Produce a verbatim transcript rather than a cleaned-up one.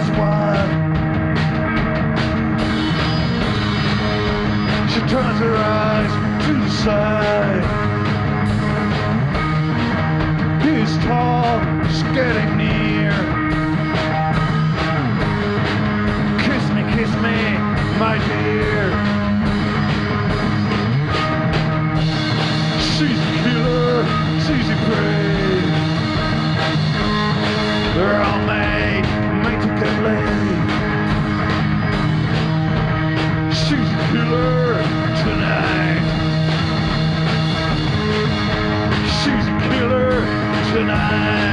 his wife. She turns her eyes to the side. He's tall, he's getting near. Kiss me, kiss me, my dear. She's a killer, she's a prey. They're all made, made to get laid. She's a killer tonight. She's a killer tonight.